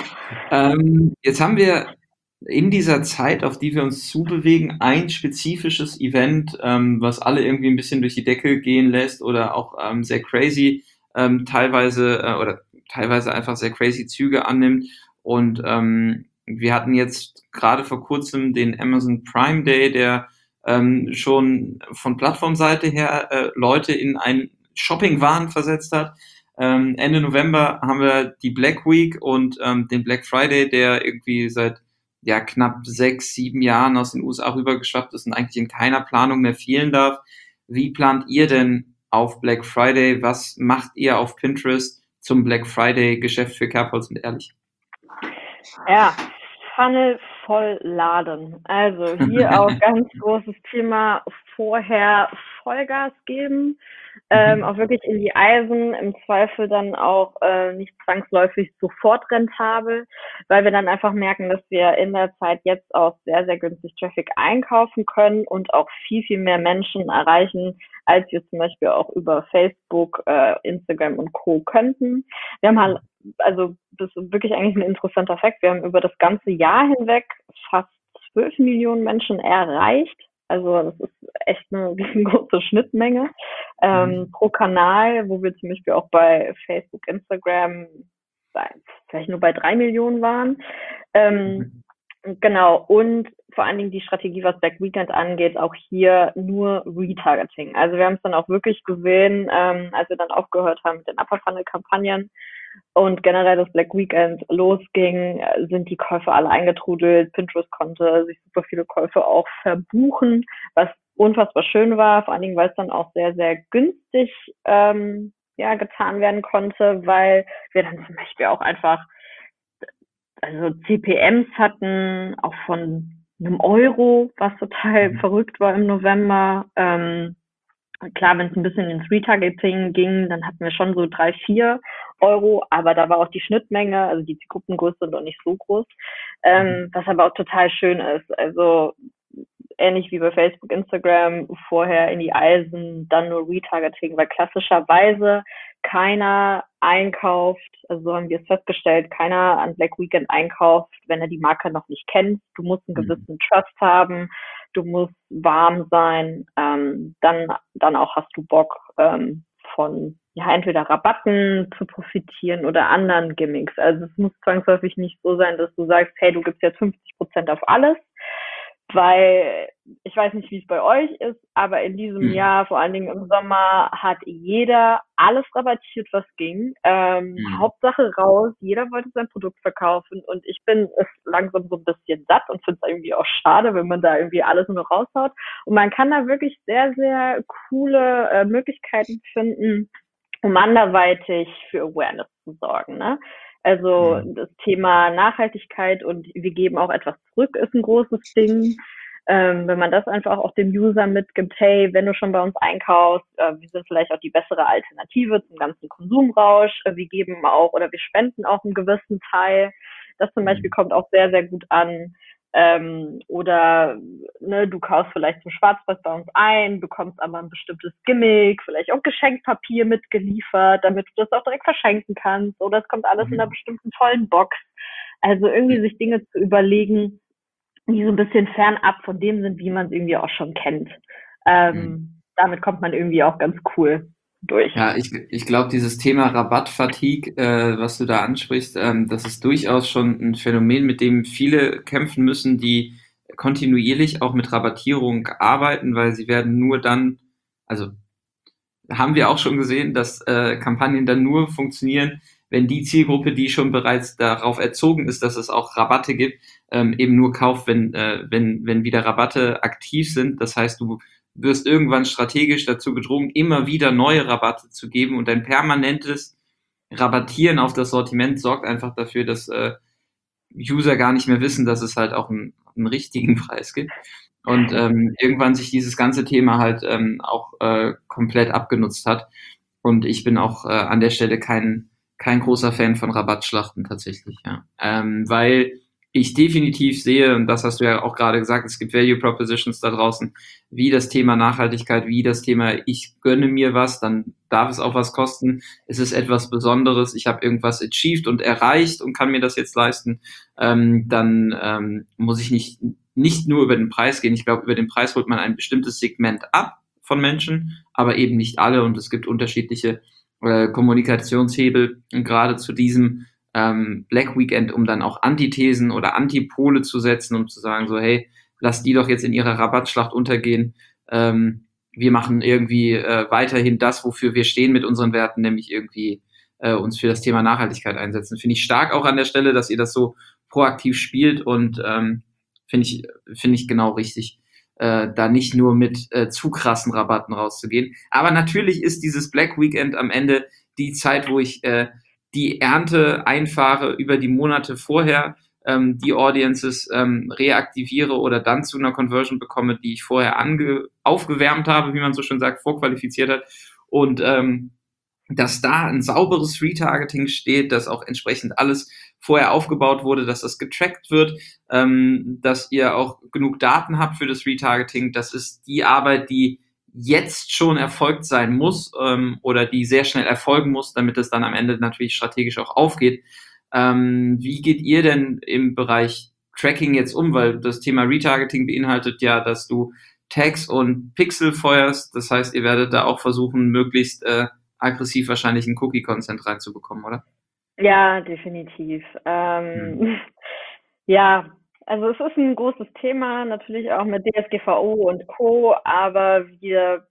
S1: Ähm, jetzt haben wir in dieser Zeit, auf die wir uns zubewegen, ein spezifisches Event, ähm, was alle irgendwie ein bisschen durch die Decke gehen lässt oder auch ähm, sehr crazy ähm, teilweise äh, oder teilweise einfach sehr crazy Züge annimmt. Und ähm, wir hatten jetzt gerade vor kurzem den Amazon Prime Day, der ähm, schon von Plattformseite her äh, Leute in einen Shopping-Wahn versetzt hat. Ähm, Ende November haben wir die Black Week und ähm, den Black Friday, der irgendwie seit ja knapp sechs, sieben Jahren aus den U S A rübergeschwappt ist und eigentlich in keiner Planung mehr fehlen darf. Wie plant ihr denn auf Black Friday? Was macht ihr auf Pinterest zum Black Friday Geschäft für Kerbholz und Ehrlich?
S2: Ja, Funnel voll laden. Also hier auch ganz großes Thema, vorher Vollgas geben, ähm,
S1: Mhm.
S2: auch wirklich in die Eisen, im Zweifel dann auch äh, nicht zwangsläufig sofort rentabel, weil wir dann einfach merken, dass wir in der Zeit jetzt auch sehr, sehr günstig Traffic einkaufen können und auch viel, viel mehr Menschen erreichen, als wir zum Beispiel auch über Facebook, äh, Instagram und Co. könnten. Wir haben halt, also das ist wirklich eigentlich ein interessanter Fakt, wir haben über das ganze Jahr hinweg fast zwölf Millionen Menschen erreicht. Also das ist echt eine riesengroße Schnittmenge ähm,
S1: Mhm.
S2: pro Kanal, wo wir zum Beispiel auch bei Facebook, Instagram bei, vielleicht nur bei drei Millionen waren. Ähm,
S1: Mhm.
S2: genau, und vor allen Dingen die Strategie, was Black Weekend angeht, auch hier nur Retargeting. Also wir haben es dann auch wirklich gesehen, ähm, als wir dann aufgehört haben mit den Upper Funnel Kampagnen und generell das Black Weekend losging, äh, sind die Käufe alle eingetrudelt. Pinterest konnte sich super viele Käufe auch verbuchen, was unfassbar schön war, vor allen Dingen, weil es dann auch sehr, sehr günstig ähm, ja, getan werden konnte, weil wir dann zum Beispiel auch einfach also C P Ms hatten, auch von einem Euro, was total
S1: Mhm.
S2: verrückt war im November. Ähm, klar, wenn es ein bisschen ins Retargeting ging, dann hatten wir schon so drei, vier Euro, aber da war auch die Schnittmenge, also die Zielgruppengröße noch nicht so groß,
S1: Mhm.
S2: ähm, was aber auch total schön ist. Also ähnlich wie bei Facebook, Instagram, vorher in die Eisen, dann nur Retargeting, weil klassischerweise keiner einkauft, also so haben wir es festgestellt, keiner an Black Weekend einkauft, wenn er die Marke noch nicht kennt. Du musst einen
S1: Mhm.
S2: gewissen Trust haben, du musst warm sein, ähm, dann, dann auch hast du Bock ähm, von ja, entweder Rabatten zu profitieren oder anderen Gimmicks. Also es muss zwangsläufig nicht so sein, dass du sagst, hey, du gibst jetzt fünfzig Prozent auf alles, weil ich weiß nicht, wie es bei euch ist, aber in diesem
S1: Mhm.
S2: Jahr, vor allen Dingen im Sommer, hat jeder alles rabattiert, was ging. Ähm,
S1: Mhm.
S2: Hauptsache raus, jeder wollte sein Produkt verkaufen und ich bin es langsam so ein bisschen satt und finde es irgendwie auch schade, wenn man da irgendwie alles nur noch raushaut. Und man kann da wirklich sehr, sehr coole äh, Möglichkeiten finden, um anderweitig für Awareness zu sorgen. Ne? Also
S1: Mhm.
S2: das Thema Nachhaltigkeit und wir geben auch etwas zurück ist ein großes Ding. Ähm, wenn man das einfach auch dem User mitgibt, hey, wenn du schon bei uns einkaufst, äh, wir sind vielleicht auch die bessere Alternative zum ganzen Konsumrausch. Äh, wir geben auch oder wir spenden auch einen gewissen Teil. Das zum Beispiel
S1: Mhm.
S2: kommt auch sehr, sehr gut an. Ähm, oder ne, du kaufst vielleicht zum Schwarzpreis bei uns ein, bekommst aber ein bestimmtes Gimmick, vielleicht auch Geschenkpapier mitgeliefert, damit du das auch direkt verschenken kannst. Oder es kommt alles in einer
S1: Mhm.
S2: bestimmten tollen Box. Also irgendwie sich Dinge zu überlegen, die so ein bisschen fernab von dem sind, wie man es irgendwie auch schon kennt.
S1: Mhm.
S2: Ähm, damit kommt man irgendwie auch ganz cool durch.
S1: Ja, ich, ich glaube, dieses Thema Rabattfatigue, äh, was du da ansprichst, ähm, das ist durchaus schon ein Phänomen, mit dem viele kämpfen müssen, die kontinuierlich auch mit Rabattierung arbeiten, weil sie werden nur dann, also haben wir auch schon gesehen, dass äh, Kampagnen dann nur funktionieren, wenn die Zielgruppe, die schon bereits darauf erzogen ist, dass es auch Rabatte gibt, ähm, eben nur kauft, wenn, äh, wenn, wenn wieder Rabatte aktiv sind. Das heißt, du wirst irgendwann strategisch dazu gedrungen, immer wieder neue Rabatte zu geben und ein permanentes Rabattieren auf das Sortiment sorgt einfach dafür, dass äh, User gar nicht mehr wissen, dass es halt auch einen, einen richtigen Preis gibt. Und ähm, irgendwann sich dieses ganze Thema halt ähm, auch äh, komplett abgenutzt hat. Und ich bin auch äh, an der Stelle kein, kein großer Fan von Rabattschlachten tatsächlich, ja. Ähm, weil ich definitiv sehe, und das hast du ja auch gerade gesagt, es gibt Value Propositions da draußen, wie das Thema Nachhaltigkeit, wie das Thema ich gönne mir was, dann darf es auch was kosten. Es ist etwas Besonderes, ich habe irgendwas achieved und erreicht und kann mir das jetzt leisten. Ähm, dann ähm, muss ich nicht, nicht nur über den Preis gehen. Ich glaube, über den Preis holt man ein bestimmtes Segment ab von Menschen, aber eben nicht alle und es gibt unterschiedliche äh, Kommunikationshebel und gerade zu diesem ähm, Black Weekend, um dann auch Antithesen oder Antipole zu setzen, um zu sagen so, hey, lass die doch jetzt in ihrer Rabattschlacht untergehen. Ähm, wir machen irgendwie äh, weiterhin das, wofür wir stehen mit unseren Werten, nämlich irgendwie äh, uns für das Thema Nachhaltigkeit einsetzen. Finde ich stark auch an der Stelle, dass ihr das so proaktiv spielt und ähm, finde ich, finde ich genau richtig, äh, da nicht nur mit äh, zu krassen Rabatten rauszugehen. Aber natürlich ist dieses Black Weekend am Ende die Zeit, wo ich äh, die Ernte einfahre über die Monate vorher. ähm, die Audiences ähm, reaktiviere oder dann zu einer Conversion bekomme, die ich vorher ange aufgewärmt habe, wie man so schön sagt, vorqualifiziert hat. Und ähm, dass da ein sauberes Retargeting steht, dass auch entsprechend alles vorher aufgebaut wurde, dass das getrackt wird, ähm, dass ihr auch genug Daten habt für das Retargeting. Das ist die Arbeit, die jetzt schon erfolgt sein muss ähm, oder die sehr schnell erfolgen muss, damit es dann am Ende natürlich strategisch auch aufgeht. Ähm, wie geht ihr denn im Bereich Tracking jetzt um? Weil das Thema Retargeting beinhaltet ja, dass du Tags und Pixel feuerst. Das heißt, ihr werdet da auch versuchen, möglichst äh, aggressiv wahrscheinlich einen Cookie-Consent reinzubekommen, oder?
S2: Ja, definitiv.
S1: Hm.
S2: Ähm, ja, also es ist ein großes Thema, natürlich auch mit D S G V O und Co., aber wir,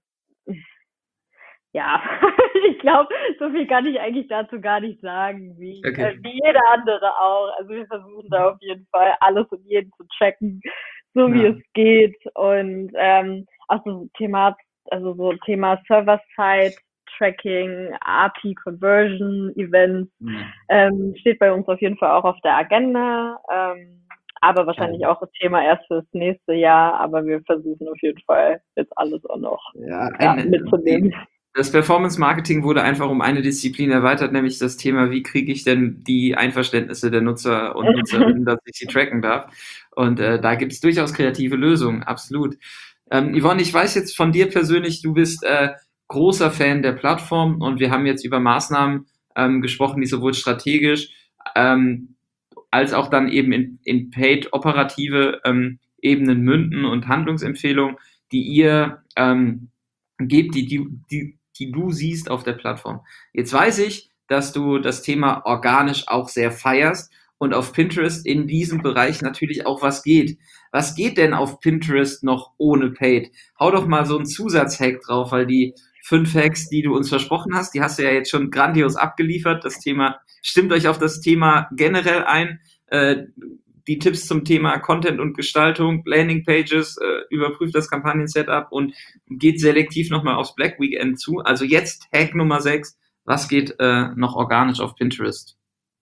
S2: ja, ich glaube, so viel kann ich eigentlich dazu gar nicht sagen, wie, äh,
S1: Okay.
S2: wie jeder andere auch. Also wir versuchen da auf jeden Fall alles und jeden zu checken, so wie
S1: Ja.
S2: es geht. Und ähm, auch so Thema, also so Thema Server-Side Tracking, A P I Conversion Events,
S1: Hm.
S2: ähm, steht bei uns auf jeden Fall auch auf der Agenda. Ähm, aber wahrscheinlich
S1: Ja.
S2: auch das Thema erst fürs nächste Jahr. Aber wir versuchen auf jeden Fall jetzt alles auch noch
S1: Ja,
S2: ja,
S1: ein,
S2: mitzunehmen.
S1: die, das Performance Marketing wurde einfach um eine Disziplin erweitert, nämlich das Thema, wie kriege ich denn die Einverständnisse der Nutzer und Nutzerinnen, dass ich sie tracken darf. Und äh, da gibt es durchaus kreative Lösungen, absolut. Ähm, Yvonne, ich weiß jetzt von dir persönlich, du bist äh, großer Fan der Plattform und wir haben jetzt über Maßnahmen ähm, gesprochen, die sowohl strategisch ähm, als auch dann eben in, in paid operative ähm, Ebenen münden und Handlungsempfehlungen, die ihr ähm, gebt, die, die, die, die du siehst auf der Plattform. Jetzt weiß ich, dass du das Thema organisch auch sehr feierst und auf Pinterest in diesem Bereich natürlich auch was geht. Was geht denn auf Pinterest noch ohne Paid? Hau doch mal so einen Zusatzhack drauf, weil die fünf Hacks, die du uns versprochen hast, die hast du ja jetzt schon grandios abgeliefert. Das Thema, stimmt euch auf das Thema generell ein. Äh, die Tipps zum Thema Content und Gestaltung, Landing Pages, äh, überprüft das Kampagnen-Setup und geht selektiv nochmal aufs Black Weekend zu. Also jetzt Hack Nummer sechs. Was geht äh, noch organisch auf Pinterest?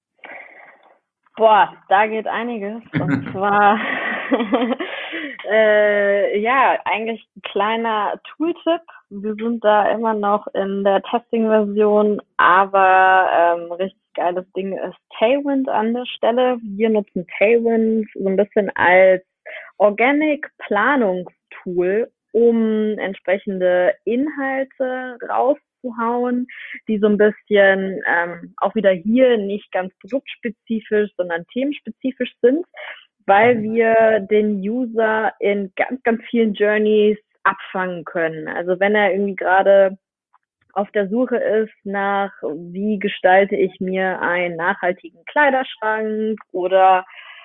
S2: Boah, da geht einiges. Und zwar, äh, ja, eigentlich ein kleiner Tooltip. Wir sind da immer noch in der Testing-Version, aber ähm, richtig geiles Ding ist Tailwind an der Stelle. Wir nutzen Tailwind so ein bisschen als Organic-Planungstool, um entsprechende Inhalte rauszuhauen, die so ein bisschen ähm, auch wieder hier nicht ganz produktspezifisch, sondern themenspezifisch sind, weil wir den User in ganz, ganz vielen Journeys abfangen können. Also wenn er irgendwie gerade auf der Suche ist nach, wie gestalte ich mir einen nachhaltigen Kleiderschrank oder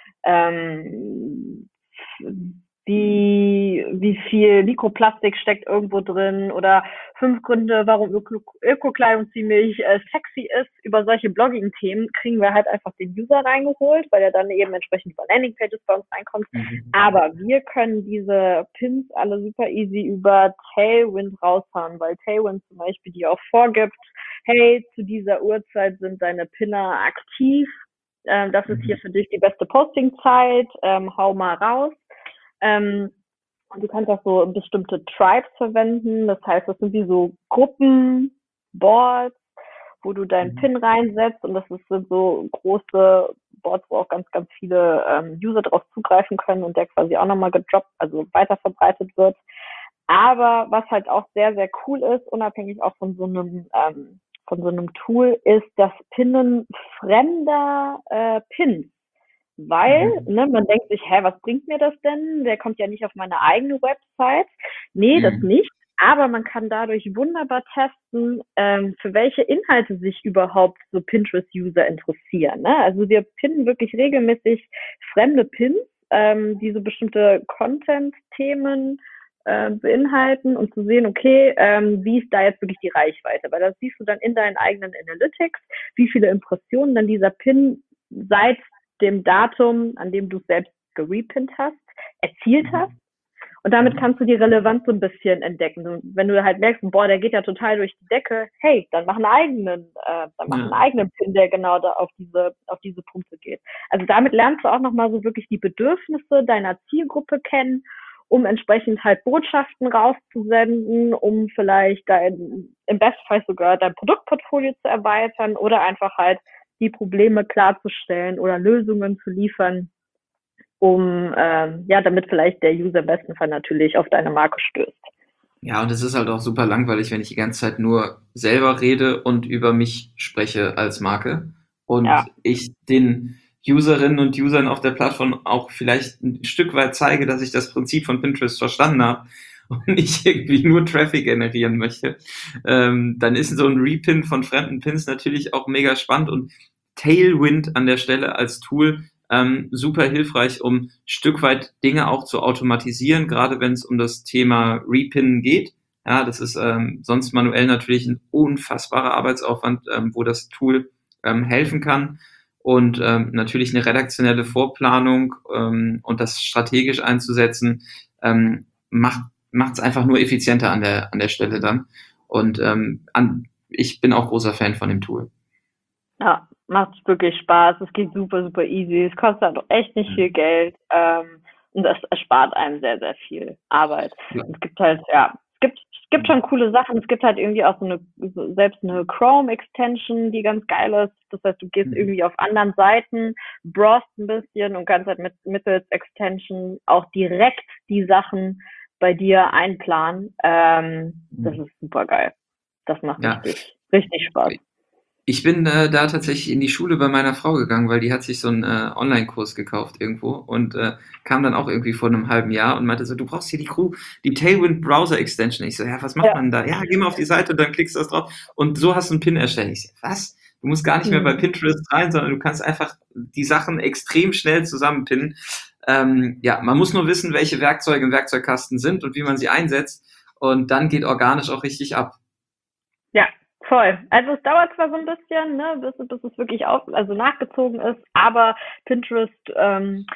S2: ähm, wie, wie viel Mikroplastik steckt irgendwo drin oder fünf Gründe, warum Öko Ökokleidung ziemlich äh, sexy ist. Über solche Blogging-Themen kriegen wir halt einfach den User reingeholt, weil er dann eben entsprechend über Landingpages bei uns reinkommt.
S1: Mhm.
S2: Aber wir können diese Pins alle super easy über Tailwind raushauen, weil Tailwind zum Beispiel die auch vorgibt, hey, zu dieser Uhrzeit sind deine Pinner aktiv. Ähm, das ist hier für dich die beste Postingzeit. Ähm, hau mal raus. Ähm, und du kannst auch so bestimmte Tribes verwenden. Das heißt, das sind wie so Gruppen, Boards, wo du deinen Pin reinsetzt. Und das sind so große Boards, wo auch ganz, ganz viele ähm, User drauf zugreifen können und der quasi auch nochmal gedroppt, also weiter verbreitet wird. Aber was halt auch sehr, sehr cool ist, unabhängig auch von so einem ähm, von so einem Tool, ist das Pinnen fremder äh, Pins. Weil,
S1: Mhm.
S2: ne, man denkt sich, hä, was bringt mir das denn? Der kommt ja nicht auf meine eigene Website. Nee, das
S1: Mhm.
S2: nicht. Aber man kann dadurch wunderbar testen, ähm, für welche Inhalte sich überhaupt so Pinterest-User interessieren. Ne? Also wir pinnen wirklich regelmäßig fremde Pins, ähm, die so bestimmte Content-Themen äh, beinhalten und zu sehen, okay, ähm, wie ist da jetzt wirklich die Reichweite? Weil das siehst du dann in deinen eigenen Analytics, wie viele Impressionen dann dieser Pin seit dem Datum, an dem du es selbst gerepinnt hast, erzielt hast. Und damit kannst du die Relevanz so ein bisschen entdecken. Und wenn du halt merkst, boah, der geht ja total durch die Decke, hey, dann mach einen eigenen, äh, dann mach
S1: Ja.
S2: einen eigenen Pin, der genau da auf diese, auf diese Punkte geht. Also damit lernst du auch nochmal so wirklich die Bedürfnisse deiner Zielgruppe kennen, um entsprechend halt Botschaften rauszusenden, um vielleicht dein, im Bestfall sogar dein Produktportfolio zu erweitern oder einfach halt die Probleme klarzustellen oder Lösungen zu liefern, um, ähm, ja, damit vielleicht der User im besten Fall natürlich auf deine Marke stößt.
S1: Ja, und es ist halt auch super langweilig, wenn ich die ganze Zeit nur selber rede und über mich spreche als Marke und
S2: Ja.
S1: ich den Userinnen und Usern auf der Plattform auch vielleicht ein Stück weit zeige, dass ich das Prinzip von Pinterest verstanden habe und nicht irgendwie nur Traffic generieren möchte, ähm, dann ist so ein Repin von fremden Pins natürlich auch mega spannend und Tailwind an der Stelle als Tool ähm, super hilfreich, um ein Stück weit Dinge auch zu automatisieren, gerade wenn es um das Thema Repinnen geht. Ja, das ist ähm, sonst manuell natürlich ein unfassbarer Arbeitsaufwand, ähm, wo das Tool ähm, helfen kann. Und ähm, natürlich eine redaktionelle Vorplanung ähm, und das strategisch einzusetzen, ähm, macht macht es einfach nur effizienter an der an der Stelle dann. Und ähm, an, ich bin auch großer Fan von dem Tool.
S2: Ja, macht wirklich Spaß. Es geht super, super easy. Es kostet halt auch echt nicht viel Geld. Ähm, und das erspart einem sehr, sehr viel Arbeit.
S1: Ja.
S2: Es gibt halt, ja, es gibt, es gibt schon coole Sachen. Es gibt halt irgendwie auch so eine, so selbst eine Chrome-Extension, die ganz geil ist. Das heißt, du gehst
S1: Mhm.
S2: irgendwie auf anderen Seiten, browst ein bisschen und kannst halt mit, mittels Extension auch direkt die Sachen bei dir einplanen. Ähm, das ist super geil. Das macht
S1: Ja.
S2: richtig, richtig Spaß.
S1: Ich bin äh, da tatsächlich in die Schule bei meiner Frau gegangen, weil die hat sich so einen äh, Online-Kurs gekauft irgendwo und äh, kam dann auch irgendwie vor einem halben Jahr und meinte so, du brauchst hier die Crew, die Tailwind Browser Extension. Ich so, ja, was macht
S2: Ja.
S1: man da? Ja, geh mal auf die Seite und dann klickst du das drauf und so hast du einen Pin erstellt. Ich so, was? Du musst gar nicht mehr
S2: Mhm.
S1: bei Pinterest rein, sondern du kannst einfach die Sachen extrem schnell zusammenpinnen. Ähm, ja, man muss nur wissen, welche Werkzeuge im Werkzeugkasten sind und wie man sie einsetzt und dann geht organisch auch richtig ab.
S2: Ja, voll. Also es dauert zwar so ein bisschen, ne, bis, bis es wirklich auf, also nachgezogen ist, aber Pinterest ähm,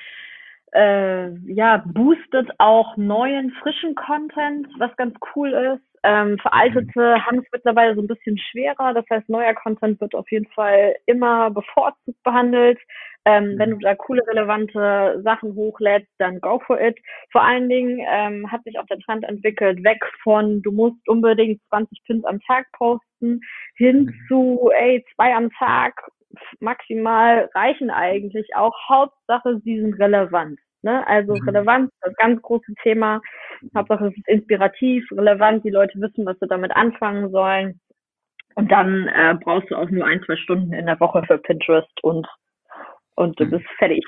S2: äh, ja, boostet auch neuen, frischen Content, was ganz cool ist. Ähm, veraltete haben es mittlerweile so ein bisschen schwerer. Das heißt, neuer Content wird auf jeden Fall immer bevorzugt behandelt. Ähm, wenn du da coole, relevante Sachen hochlädst, dann go for it. Vor allen Dingen ähm, hat sich auch der Trend entwickelt, weg von, du musst unbedingt zwanzig Pins am Tag posten, hin zu, ey, zwei am Tag maximal reichen eigentlich auch. Hauptsache, sie sind relevant. Ne? Also
S1: Mhm.
S2: Relevanz, das ganz große Thema. Hauptsache, es ist inspirativ, relevant, die Leute wissen, was sie damit anfangen sollen. Und dann äh, brauchst du auch nur ein, zwei Stunden in der Woche für Pinterest und und du bist fertig.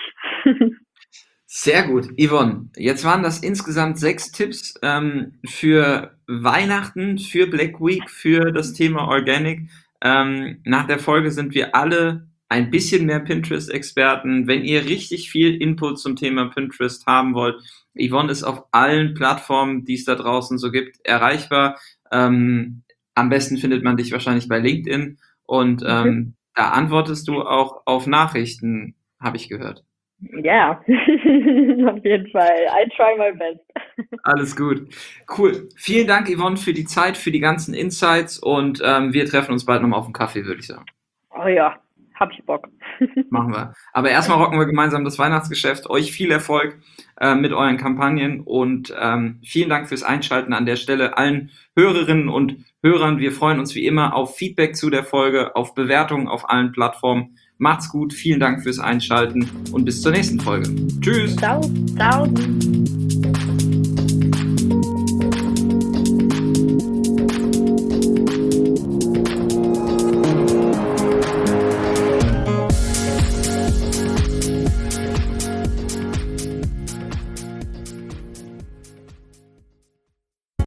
S1: Sehr gut, Yvonne. Jetzt waren das insgesamt sechs Tipps ähm, für Weihnachten, für Black Week, für das Thema Organic. Ähm, nach der Folge sind wir alle ein bisschen mehr Pinterest-Experten. Wenn ihr richtig viel Input zum Thema Pinterest haben wollt, Yvonne ist auf allen Plattformen, die es da draußen so gibt, erreichbar. Ähm, am besten findet man dich wahrscheinlich bei LinkedIn und ähm,
S2: Mhm.
S1: da antwortest du auch auf Nachrichten, habe ich gehört.
S2: Ja, auf jeden Fall. I try my best.
S1: Alles gut. Cool. Vielen Dank, Yvonne, für die Zeit, für die ganzen Insights und ähm, wir treffen uns bald nochmal auf einen Kaffee, würde ich sagen.
S2: Oh ja, hab ich Bock.
S1: Machen wir. Aber erstmal rocken wir gemeinsam das Weihnachtsgeschäft. Euch viel Erfolg äh, mit euren Kampagnen und ähm, vielen Dank fürs Einschalten an der Stelle allen Hörerinnen und Hörern. Wir freuen uns wie immer auf Feedback zu der Folge, auf Bewertungen auf allen Plattformen. Macht's gut, vielen Dank fürs Einschalten und bis zur nächsten Folge. Tschüss.
S2: Ciao, ciao.